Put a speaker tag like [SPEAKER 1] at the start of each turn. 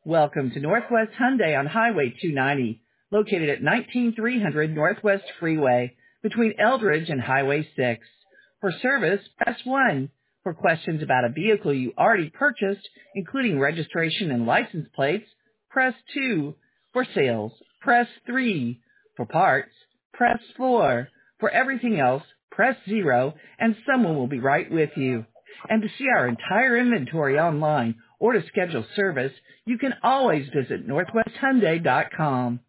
[SPEAKER 1] Welcome to Northwest Hyundai on Highway 290, located at 19300 Northwest Freeway, between Eldridge and Highway 6. For service, press 1. For questions about a vehicle you already purchased, including registration and license plates, press 2. For sales, press 3. For parts, press 4. For everything else, press 0, and someone will be right with you. And to see our entire inventory online or to schedule service, you can always visit northwesthyundai.com.